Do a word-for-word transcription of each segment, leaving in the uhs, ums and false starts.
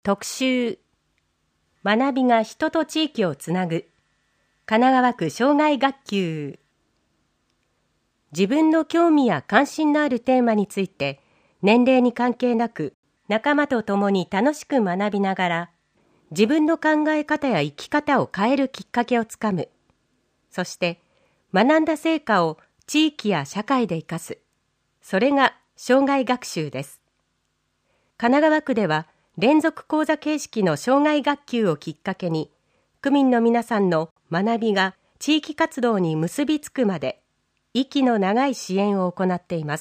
特集、学びが人と地域をつなぐ、神奈川区障害学級。自分の興味や関心のあるテーマについて、年齢に関係なく仲間と共に楽しく学びながら、自分の考え方や生き方を変えるきっかけをつかむ。そして、学んだ成果を地域や社会で生かす。それが障害学習です。神奈川区では、連続講座形式の障害学級をきっかけに、区民の皆さんの学びが地域活動に結びつくまで、息の長い支援を行っています。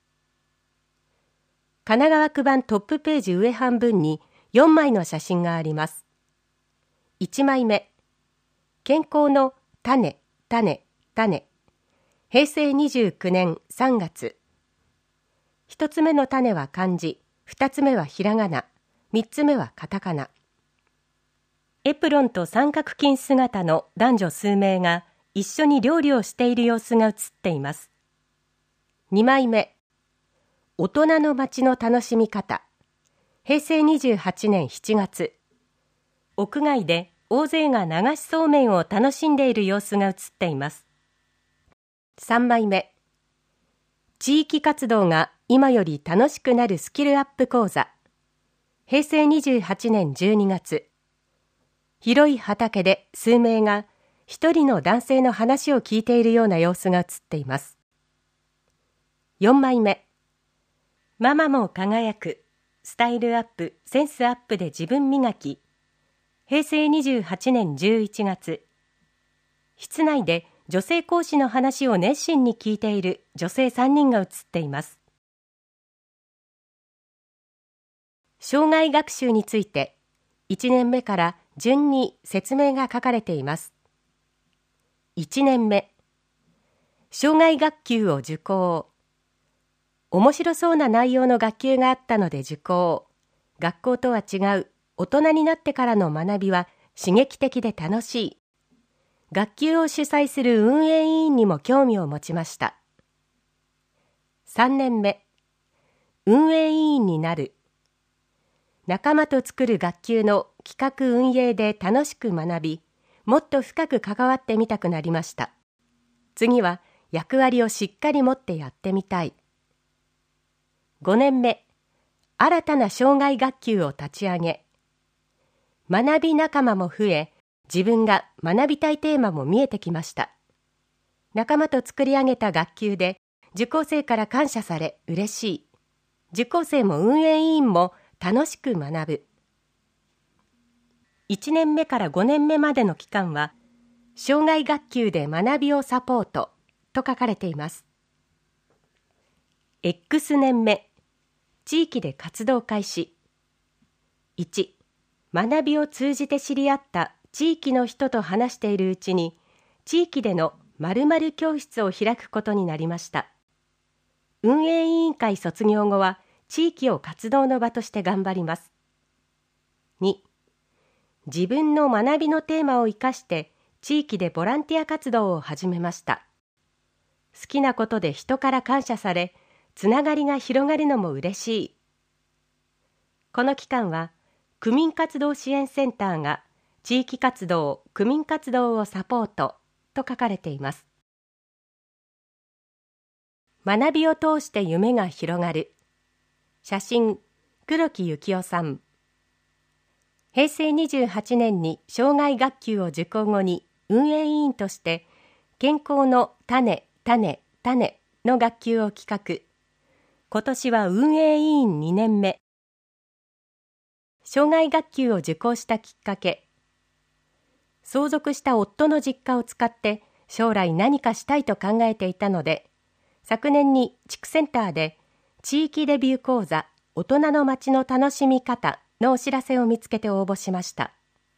神奈川区版トップページ上半分によんまいの写真があります。いちまいめ、健康の種、種、種。へいせいにじゅうきゅうねんさんがつ。ひとつめの種は漢字、ふたつめはひらがな、みっつめはカタカナ。エプロンと三角巾姿の男女数名が一緒に料理をしている様子が写っています。にまいめ、大人の街の楽しみ方。へいせいにじゅうはちねんしちがつ。屋外で大勢が流しそうめんを楽しんでいる様子が写っています。さんまいめ、地域活動が今より楽しくなるスキルアップ講座。へいせいにじゅうはちねんじゅうにがつ。広い畑で数名が一人の男性の話を聞いているような様子が写っています。よんまいめ、ママも輝く、スタイルアップ、センスアップで自分磨き。へいせいにじゅうはちねんじゅういちがつ。室内で女性講師の話を熱心に聞いている女性さんにんが写っています。障害学習について、いちねんめから順に説明が書かれています。いちねんめ、障害学級を受講。面白そうな内容の学級があったので受講。学校とは違う大人になってからの学びは刺激的で楽しい。学級を主催する運営委員にも興味を持ちました。さんねんめ、運営委員になる。仲間と作る学級の企画運営で楽しく学び、もっと深く関わってみたくなりました。次は役割をしっかり持ってやってみたい。ごねんめ、新たな障害学級を立ち上げ。学び仲間も増え、自分が学びたいテーマも見えてきました。仲間と作り上げた学級で、受講生から感謝され嬉しい。受講生も運営委員も楽しく学ぶ。いちねんめからごねんめまでの期間は、障害学級で学びをサポートと書かれています。X 年目、地域で活動開始。いち、学びを通じて知り合った地域の人と話しているうちに、地域での〇〇教室を開くことになりました。運営委員会卒業後は、地域を活動の場として頑張ります。に、自分の学びのテーマを生かして地域でボランティア活動を始めました。好きなことで人から感謝され、つながりが広がるのも嬉しい。この期間は、区民活動支援センターが地域活動、区民活動をサポートと書かれています。学びを通して夢が広がる。写真、黒木幸雄さん。へいせいにじゅうはちねんに障害学級を受講後に運営委員として健康の種、種、種の学級を企画。今年は運営委員にねんめ。障害学級を受講したきっかけ。相続した夫の実家を使って将来何かしたいと考えていたので、昨年に地区センターで地域デビュー講座大人の街の楽しみ方のお知らせを見つけて応募しました。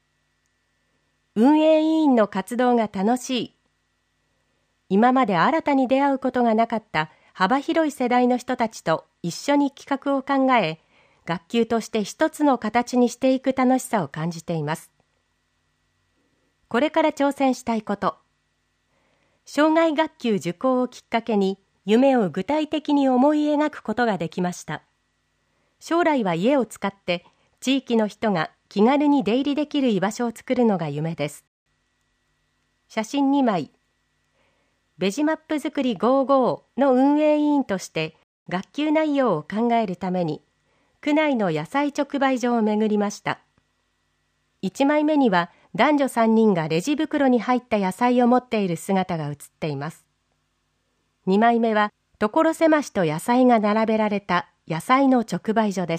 運営委員の活動が楽しい。今まで新たに出会うことがなかった幅広い世代の人たちと一緒に企画を考え、学級として一つの形にしていく楽しさを感じています。これから挑戦したいこと。障害学級受講をきっかけに夢を具体的に思い描くことができました。将来は家を使って地域の人が気軽に出入りできる居場所を作るのが夢です。写真にまい。ベジマップ作りごじゅうごの運営委員として学級内容を考えるために区内の野菜直売所を巡りました。いちまいめには男女さんにんがレジ袋に入った野菜を持っている姿が写っています。にまいめは所狭しと野菜が並べられた野菜の直売所です。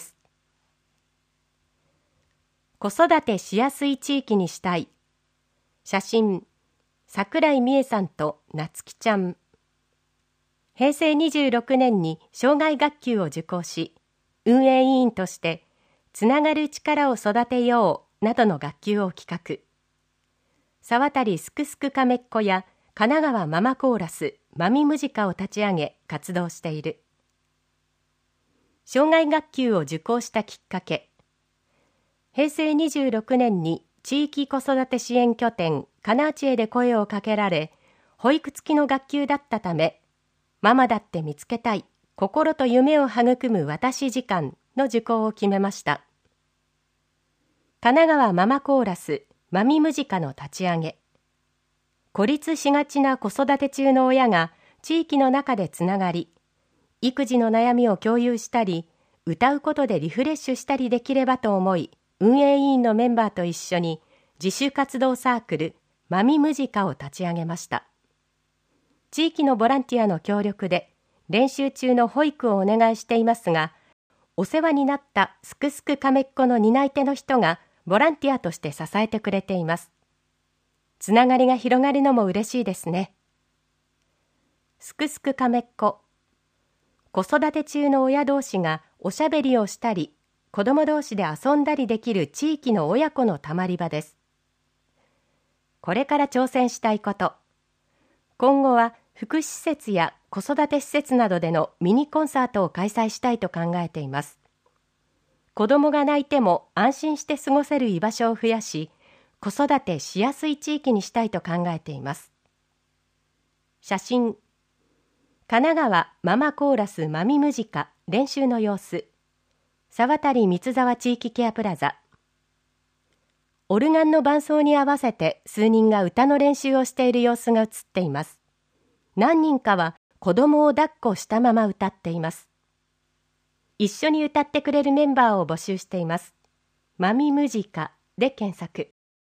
子育てしやすい地域にしたい。写真、桜井美恵さんとなつきちゃん。へいせいにじゅうろくねんに生涯学級を受講し、運営委員としてつながる力を育てようなどの学級を企画。沢渡すくすくかめっこや神奈川ママコーラスまみむじかを立ち上げ活動している。生涯学級を受講したきっかけ。へいせいにじゅうろくねんに地域子育て支援拠点かなちえで声をかけられ、保育付きの学級だったため、ママだって見つけたい、心と夢を育む私時間の受講を決めました。神奈川ママコーラスまみむじかの立ち上げ。孤立しがちな子育て中の親が地域の中でつながり、育児の悩みを共有したり、歌うことでリフレッシュしたりできればと思い、運営委員のメンバーと一緒に自主活動サークルまみむじかを立ち上げました。地域のボランティアの協力で練習中の保育をお願いしていますが、お世話になったすくすくかめっこの担い手の人がボランティアとして支えてくれています。つながりが広がるのも嬉しいですね。すくすくかめっこ。子育て中の親同士がおしゃべりをしたり、子供同士で遊んだりできる地域の親子のたまり場です。これから挑戦したいこと。今後は福祉施設や子育て施設などでのミニコンサートを開催したいと考えています。子供が泣いても安心して過ごせる居場所を増やし、子育てしやすい地域にしたいと考えています。写真。神奈川ママコーラスまみむじか練習の様子。沢渡三沢地域ケアプラザ。オルガンの伴奏に合わせて数人が歌の練習をしている様子が映っています。何人かは子供を抱っこしたまま歌っています。一緒に歌ってくれるメンバーを募集しています。まみむじかで検索。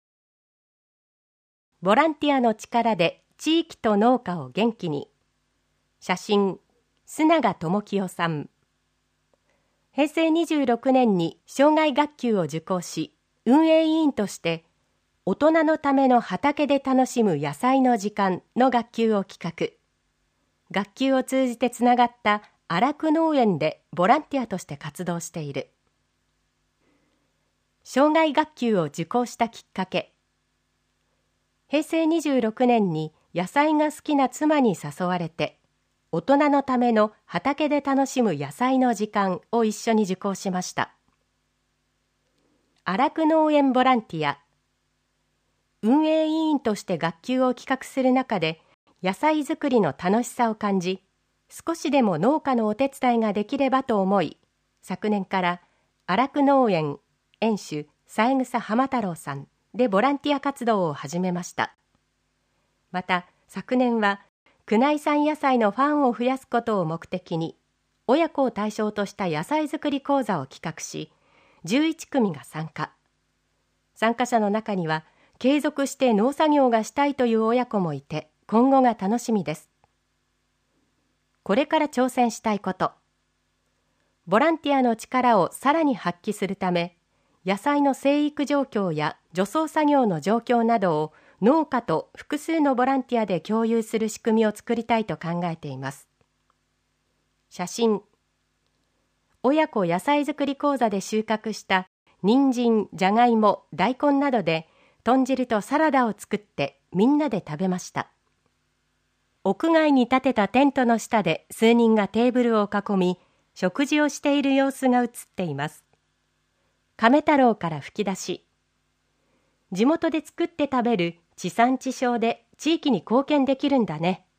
ボランティアの力で地域と農家を元気に。写真、須永智清さん。へいせいにじゅうろくねんに生涯学級を受講し、運営委員として大人のための畑で楽しむ野菜の時間の学級を企画。学級を通じてつながった荒久農園でボランティアとして活動している。生涯学級を受講したきっかけ。へいせいにじゅうろくねんに野菜が好きな妻に誘われて、大人のための畑で楽しむ野菜の時間を一緒に受講しました。荒久農園ボランティア。運営委員として学級を企画する中で、野菜作りの楽しさを感じ、少しでも農家のお手伝いができればと思い、昨年から荒久農園園主三枝浜太郎さんでボランティア活動を始めました。また昨年は区内産野菜のファンを増やすことを目的に、親子を対象とした野菜作り講座を企画し、じゅういちくみが参加。参加者の中には、継続して農作業がしたいという親子もいて、今後が楽しみです。これから挑戦したいこと。ボランティアの力をさらに発揮するため、野菜の生育状況や除草作業の状況などを農家と複数のボランティアで共有する仕組みを作りたいと考えています。写真。親子野菜作り講座で収穫した人参、じゃがいも、大根などで豚汁とサラダを作ってみんなで食べました。屋外に建てたテントの下で数人がテーブルを囲み、食事をしている様子が映っています。亀太郎から吹き出し。地元で作って食べる地産地消で地域に貢献できるんだね。